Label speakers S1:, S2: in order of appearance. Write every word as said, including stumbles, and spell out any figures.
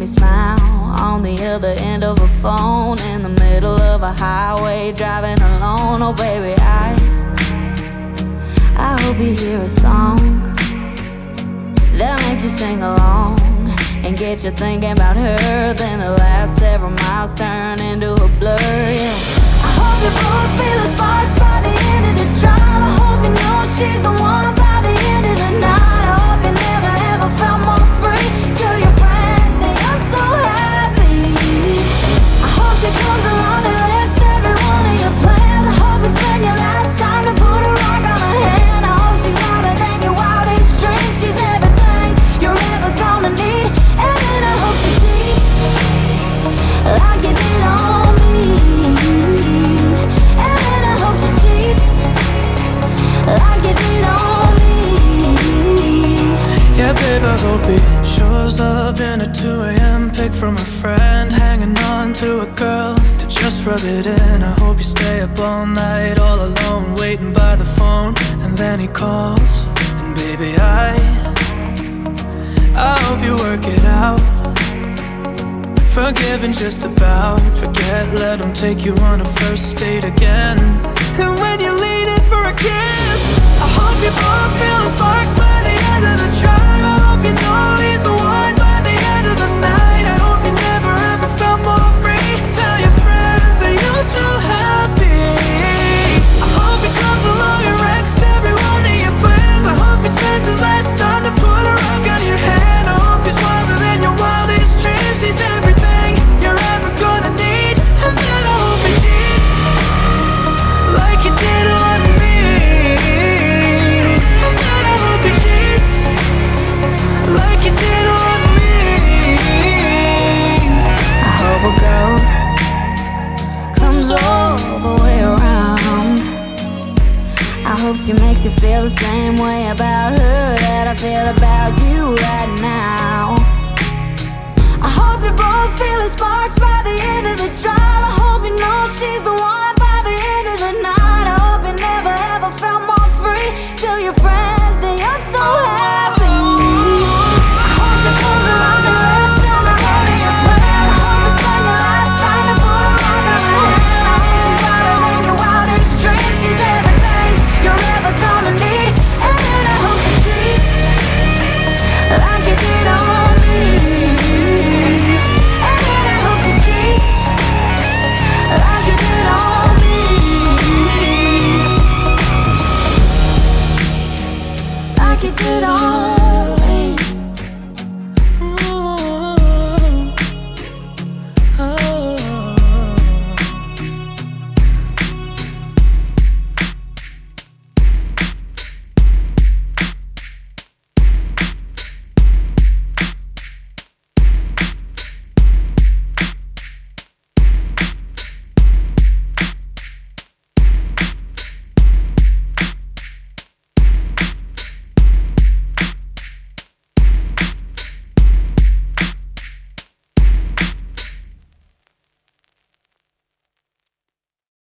S1: me smile on the other end of a phone, in the middle of a highway, driving alone. Oh baby, I I hope you hear a song that makes you sing along and get you thinking about her. Then the last several miles turn into a blur, yeah. I hope you both feel the sparks by the end of the drive. I hope you know she's the one by the end of the night. I hope you never ever felt more free. Tell your friends that you're so happy. I hope she comes along and wrecks every one of your plans. I hope you spend your last time to put a rock on her hand. I hope she's louder than your wildest dreams. She's everything you're ever gonna need. And then I hope she cheats like you did on me. And then I hope she cheats like you did on me.
S2: Yeah, babe, I hope he shows up in a two a.m. pic from a friend, hanging on to a girl to just rub it in. I hope you stay up all night, all alone, waiting by the phone, and then he calls. And baby, I I hope you work it out. Forgiving just about, forget, let him take you on a first date again. And when you lean in for a kiss, I hope you both feel the sparks by the end of the drive. I hope you know he's the one by the end of the night. I hope you never ever felt more free. Tell your friends that you're so happy. I hope he comes along and wrecks every one of your plans. I hope he spends his last time to put a rock on your hand. I hope he's wilder than your wildest dreams. He's everything you're ever gonna need. And then I hope he cheats like you did on me. And then I hope he cheats like you did on me.
S1: I hope a girl comes all the way around. I hope she makes you feel the same way about her that I feel about you right now.